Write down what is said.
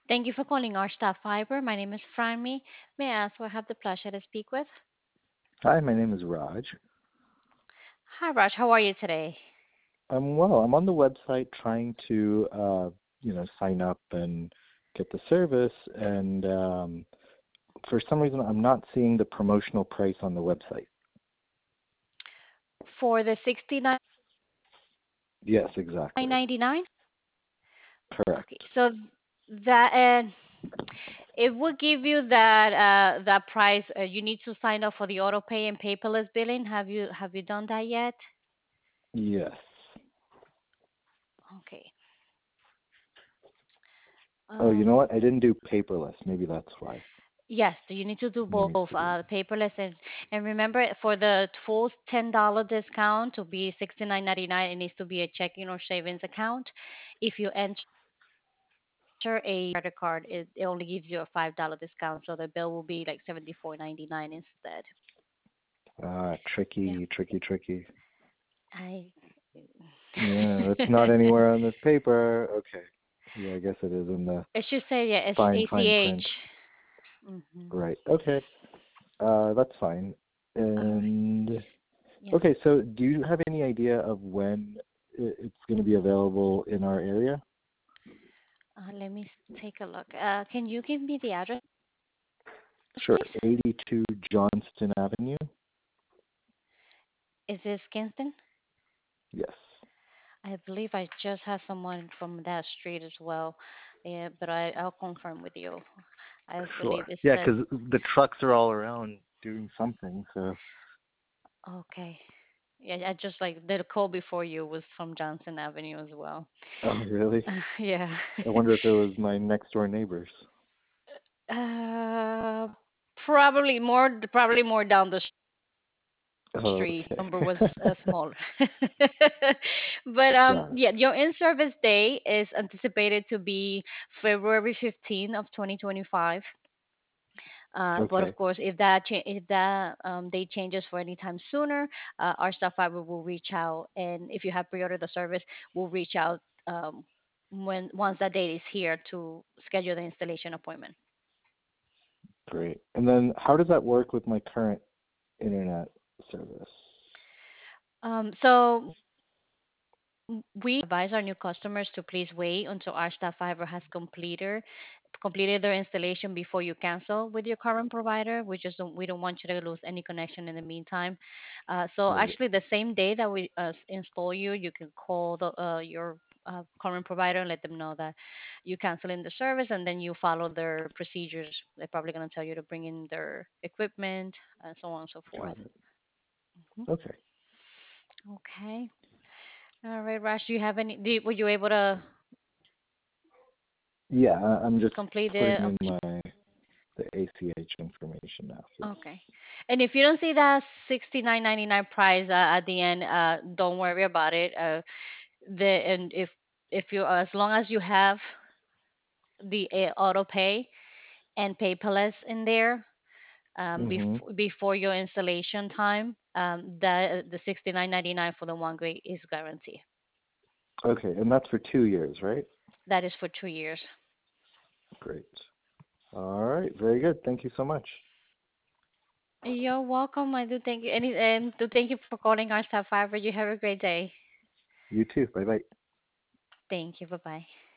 Thank you for calling our staff fiber. My name is Franmy. May I ask who I have the pleasure to speak with? Hi, my name is Raj. Hi, Raj. How are you today? I'm well. I'm on the website trying to, sign up and get the service, and for some reason, I'm not seeing the promotional price on the website. For the 69 Yes, exactly. 99. Okay, Correct. so that it will give you that price. You need to sign up for the auto pay and paperless billing. Have you done that yet? Yes. Okay. Oh, you know Um. what? I didn't do paperless. Maybe that's why. Yes, you need to do Let both, me see. paperless and remember for the full $10 discount to be 69.99, it needs to be a checking or savings account. If you enter a credit card, it only gives you a $5 discount, so the bill will be like 74.99 instead. Yeah, Tricky, tricky, tricky. I. Yeah, that's not anywhere on this paper. Okay. Yeah, I guess it is in the It should say, yeah, it's fine ACH. print. Mm-hmm. Right. Okay. That's fine. All right. And Yes. okay, so do you have any idea of when it's going to be available in our area? Let me take a look. Can you give me the address, Sure. please? 82 Johnston Avenue? Is this Kingston? Yes. I believe I just had someone from that street as well. Yeah, but I'll confirm with you. I believe Sure. it Yeah, says because the trucks are all around doing something. So. okay. Yeah, I just like the call before you was from Johnson Avenue as well. Oh, really? Yeah. I wonder if it was my next door neighbors. uh, probably more down the Oh, street. okay. Number was smaller. But Got it. yeah, your in-service day is anticipated to be February 15th of 2025. But of Okay. course, if that date changes for any time sooner, our staff fiber will reach out, and if you have pre-ordered the service, we'll reach out when once that date is here to schedule the installation appointment. Great. And then how does that work with my current internet service? So we advise our new customers to please wait until our staff fiber has completed their installation before you cancel with your current provider. We don't want you to lose any connection in the meantime. So Right. actually, the same day that we install you, you can call your current provider and let them know that you canceling the service, and then you follow their procedures. They're probably going to tell you to bring in their equipment and so on and so forth. Got it. Mhm. Okay. Okay. All right, Rash. Do you have any? Were you able to Yeah, I'm just complete putting the? in the ACH information now. Yes. Okay. And if you don't see that 69.99 price at the end, don't worry about it. And if you as long as you have the auto pay and paperless in there Mhm. before your installation time, that the 69.99 for the one grade is guaranteed. Okay, and that's for 2 years, right? That is for 2 years. Great. All right, very good. Thank you so much. You're welcome. I do thank you. And do thank you for calling our staff fiber. You have a great day. You too. Bye bye. Thank you. Bye bye.